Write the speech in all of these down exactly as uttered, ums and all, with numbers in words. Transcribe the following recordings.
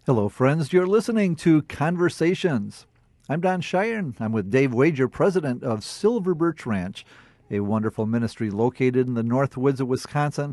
Hello, friends. You're listening to Conversations. I'm Don Scheiern. I'm with Dave Wager, president of Silver Birch Ranch, a wonderful ministry located in the north woods of Wisconsin.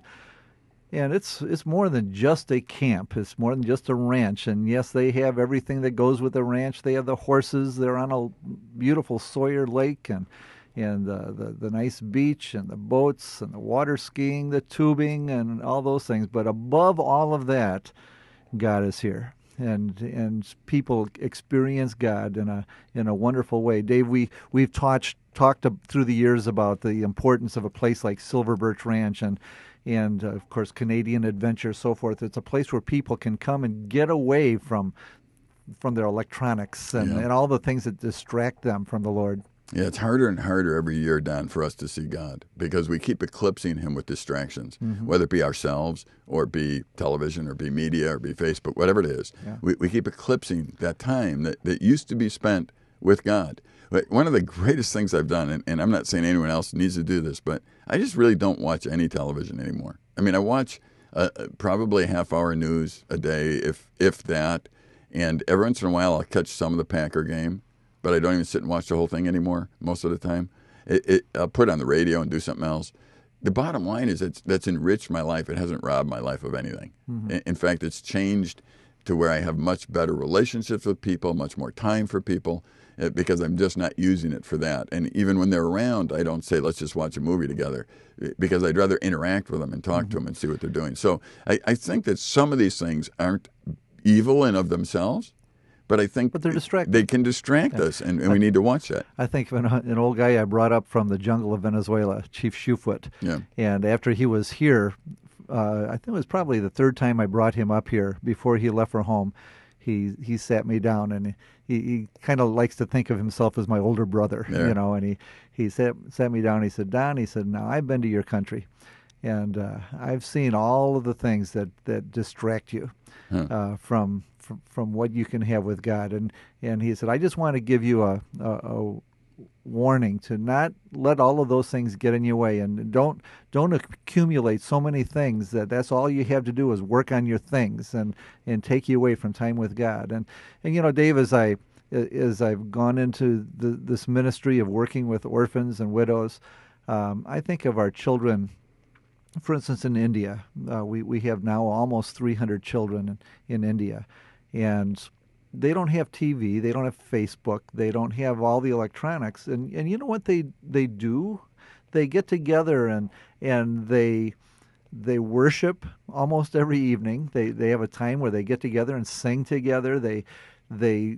And it's it's more than just a camp. It's more than just a ranch. And yes, they have everything that goes with a ranch. They have the horses. They're on a beautiful Sawyer Lake and and uh, the the nice beach and the boats and the water skiing, the tubing and all those things. But above all of that, God is here. And and people experience God in a in a wonderful way. Dave, we we've talked talked through the years about the importance of a place like Silver Birch Ranch and and uh, of course Canadian Adventure, so forth. It's a place where people can come and get away from from their electronics and, Yeah. and all the things that distract them from the Lord. Yeah, it's harder and harder every year, Don, for us to see God because we keep eclipsing him with distractions, Mm-hmm. whether it be ourselves or be television or be media or be Facebook, whatever it is. Yeah. We, we keep eclipsing that time that, that used to be spent with God. But one of the greatest things I've done, and, and I'm not saying anyone else needs to do this, but I just really don't watch any television anymore. I mean, I watch uh, probably a half hour news a day, if if that, and every once in a while I'll catch some of the Packer game. But I don't even sit and watch the whole thing anymore most of the time. It, it, I'll put it on the radio and do something else. The bottom line is it's, that's enriched my life. It hasn't robbed my life of anything. Mm-hmm. In, in fact, it's changed to where I have much better relationships with people, much more time for people, uh, because I'm just not using it for that. And even when they're around, I don't say, let's just watch a movie together, because I'd rather interact with them and talk Mm-hmm. to them and see what they're doing. So I, I think that some of these things aren't evil in of themselves, but I think But they're distracting. they can distract Yeah. us, and, and we need to watch that. I think of an, an old guy I brought up from the jungle of Venezuela, Chief Shoefoot. Yeah. And after he was here, uh, I think it was probably the third time I brought him up here before he left for home. He he sat me down, and he, he kind of likes to think of himself as my older brother, Yeah. you know. And he he sat sat me down. And he said, "Don," he said, "now I've been to your country, and uh, I've seen all of the things that, that distract you Huh. uh, from, from from what you can have with God." And and he said, "I just want to give you a, a, a warning to not let all of those things get in your way, and don't don't accumulate so many things that that's all you have to do is work on your things and and take you away from time with God." And and you know, Dave, as I as I've gone into the, this ministry of working with orphans and widows, um, I think of our children. For instance, in India, uh, we, we have now almost three hundred children in, in India, and they don't have T V, they don't have Facebook, they don't have all the electronics, and, and you know what they they do? They get together and and they they worship almost every evening. They they have a time where they get together and sing together. They they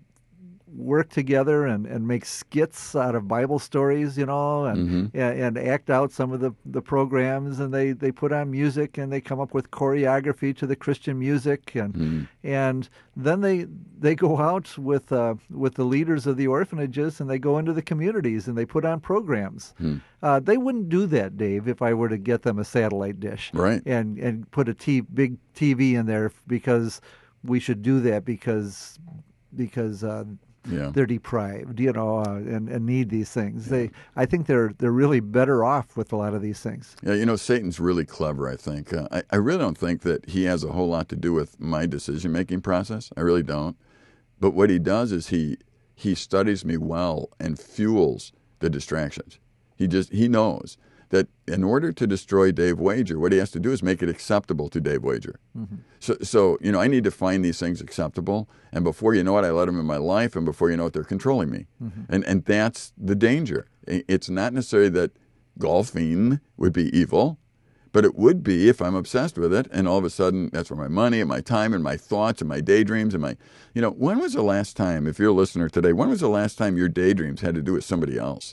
work together and, and make skits out of Bible stories, you know, and, Mm-hmm. and and act out some of the, the programs, and they, they put on music and they come up with choreography to the Christian music, and Mm-hmm. and then they they go out with uh, with the leaders of the orphanages, and they go into the communities and they put on programs. Hmm. Uh, they wouldn't do that, Dave, if I were to get them a satellite dish Right. and and put a t- big T V in there, because we should do that because because uh, Yeah. they're deprived, you know, uh, and and need these things. They, I think they're they're really better off with a lot of these things. Yeah, you know, Satan's really clever, I think. Uh, I, I really don't think that he has a whole lot to do with my decision-making process. I really don't. But what he does is he he studies me well and fuels the distractions. He just, he knows that in order to destroy Dave Wager, what he has to do is make it acceptable to Dave Wager. Mm-hmm. So, so, you know, I need to find these things acceptable, and before you know it, I let them in my life, and before you know it, they're controlling me. Mm-hmm. And and that's the danger. It's not necessarily that golfing would be evil, but it would be if I'm obsessed with it, and all of a sudden that's where my money and my time and my thoughts and my daydreams and my, you know, when was the last time, if you're a listener today, when was the last time your daydreams had to do with somebody else?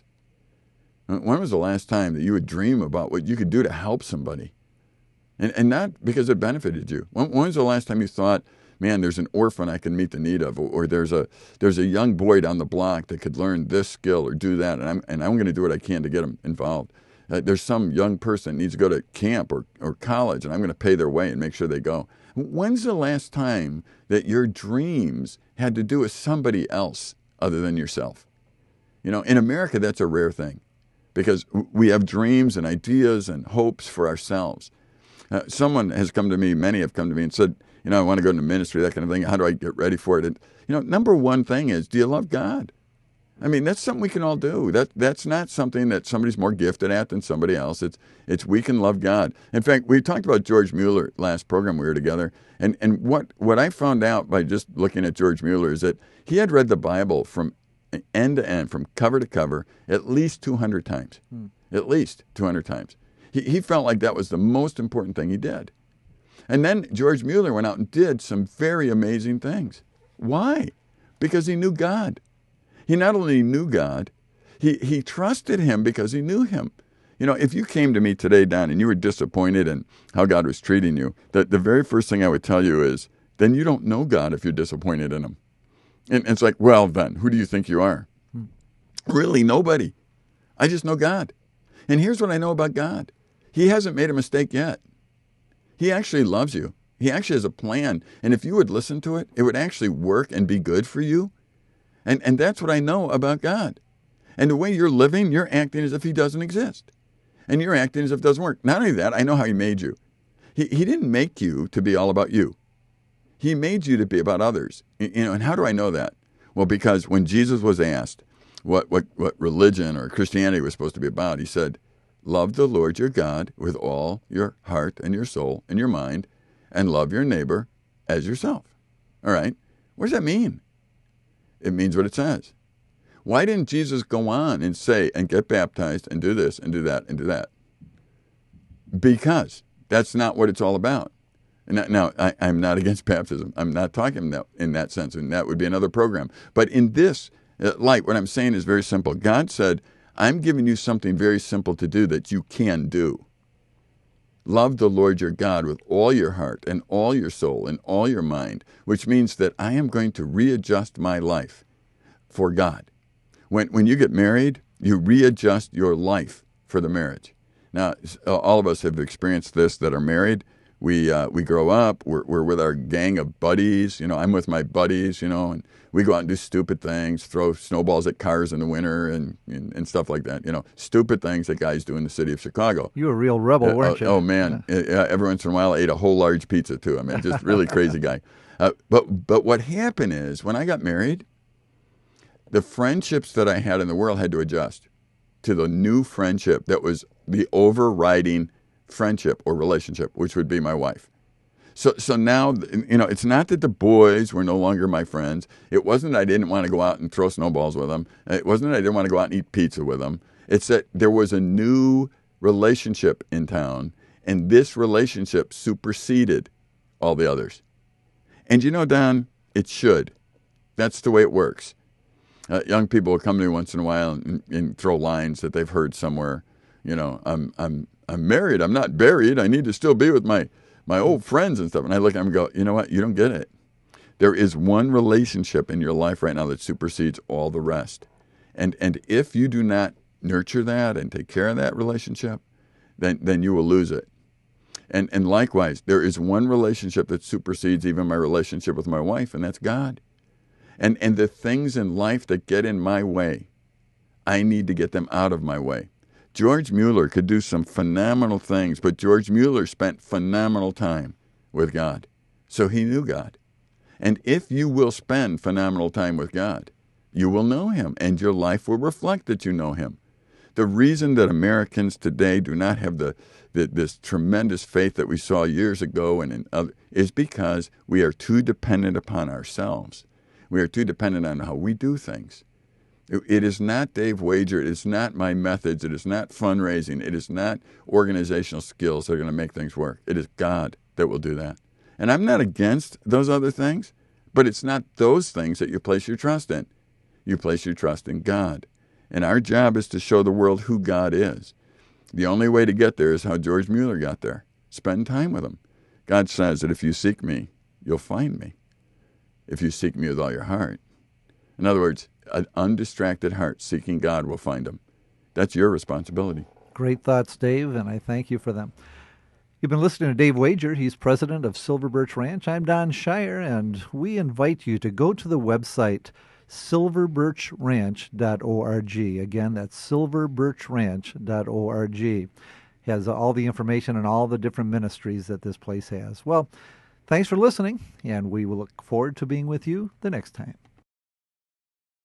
When was the last time that you would dream about what you could do to help somebody? And and not because it benefited you. When, when was the last time you thought, man, there's an orphan I can meet the need of, or, or there's a there's a young boy down the block that could learn this skill or do that, and I'm and I'm going to do what I can to get him involved. Uh, there's some young person that needs to go to camp or, or college, and I'm going to pay their way and make sure they go. When's the last time that your dreams had to do with somebody else other than yourself? You know, in America, that's a rare thing, because we have dreams and ideas and hopes for ourselves. Uh, someone has come to me, many have come to me and said, you know, I want to go into ministry, that kind of thing. How do I get ready for it? And, you know, number one thing is, do you love God? I mean, that's something we can all do. That that's not something that somebody's more gifted at than somebody else. It's it's we can love God. In fact, we talked about George Mueller last program we were together, and and what what I found out by just looking at George Mueller is that he had read the Bible from end to end, from cover to cover, at least two hundred times. Hmm. At least two hundred times. He he felt like that was the most important thing he did. And then George Mueller went out and did some very amazing things. Why? Because he knew God. He not only knew God, he, he trusted him because he knew him. You know, if you came to me today, Don, and you were disappointed in how God was treating you, the, the very first thing I would tell you is, then you don't know God if you're disappointed in him. And, and it's like, well, then, who do you think you are? Hmm. Really, nobody. I just know God. And here's what I know about God. He hasn't made a mistake yet. He actually loves you. He actually has a plan. And if you would listen to it, it would actually work and be good for you. And and that's what I know about God. And the way you're living, you're acting as if he doesn't exist. And you're acting as if it doesn't work. Not only that, I know how he made you. He he didn't make you to be all about you. He made you to be about others. You know, and how do I know that? Well, because when Jesus was asked what, what, what religion or Christianity was supposed to be about, he said, love the Lord your God with all your heart and your soul and your mind, and love your neighbor as yourself. All right? What does that mean? It means what it says. Why didn't Jesus go on and say, and get baptized, and do this, and do that, and do that? Because that's not what it's all about. And now, I, I'm not against baptism. I'm not talking in that, in that sense, and that would be another program. But in this light, what I'm saying is very simple. God said, I'm giving you something very simple to do that you can do. Love the Lord your God with all your heart and all your soul and all your mind, which means that I am going to readjust my life for God. When when you get married, you readjust your life for the marriage. Now, all of us have experienced this that are married. We uh, we grow up, we're, we're with our gang of buddies. You know, I'm with my buddies, you know, and we go out and do stupid things, throw snowballs at cars in the winter and, and, and stuff like that. You know, stupid things that guys do in the city of Chicago. You were a real rebel, uh, weren't uh, you? Oh, man. Yeah. Uh, every once in a while, I ate a whole large pizza, too. I mean, just really crazy guy. Uh, but but what happened is, when I got married, the friendships that I had in the world had to adjust to the new friendship that was the overriding friendship or relationship, which would be my wife. So so now, you know, it's not that the boys were no longer my friends. It wasn't that I didn't want to go out and throw snowballs with them. It wasn't that I didn't want to go out and eat pizza with them. It's that there was a new relationship in town, and this relationship superseded all the others. And you know, Don, it should. That's the way it works. Uh, young people will come to me once in a while and, and throw lines that they've heard somewhere. You know, I'm I'm I'm married. I'm not buried. I need to still be with my my old friends and stuff. And I look at them and go, you know what? You don't get it. There is one relationship in your life right now that supersedes all the rest. And and if you do not nurture that and take care of that relationship, then then you will lose it. And and likewise, there is one relationship that supersedes even my relationship with my wife, and that's God. And and the things in life that get in my way, I need to get them out of my way. George Mueller could do some phenomenal things, but George Mueller spent phenomenal time with God. So he knew God. And if you will spend phenomenal time with God, you will know him, and your life will reflect that you know him. The reason that Americans today do not have the, the this tremendous faith that we saw years ago and in other, is because we are too dependent upon ourselves. We are too dependent on how we do things. It is not Dave Wager. It is not my methods. It is not fundraising. It is not organizational skills that are going to make things work. It is God that will do that. And I'm not against those other things, but it's not those things that you place your trust in. You place your trust in God. And our job is to show the world who God is. The only way to get there is how George Mueller got there. Spend time with him. God says that if you seek me, you'll find me. If you seek me with all your heart. In other words, an undistracted heart seeking God will find him. That's your responsibility. Great thoughts, Dave, and I thank you for them. You've been listening to Dave Wager. He's president of Silver Birch Ranch. I'm Don Shire, and we invite you to go to the website silver birch ranch dot org. Again, that's silver birch ranch dot org. It has all the information on all the different ministries that this place has. Well, Thanks for listening, and we will look forward to being with you the next time.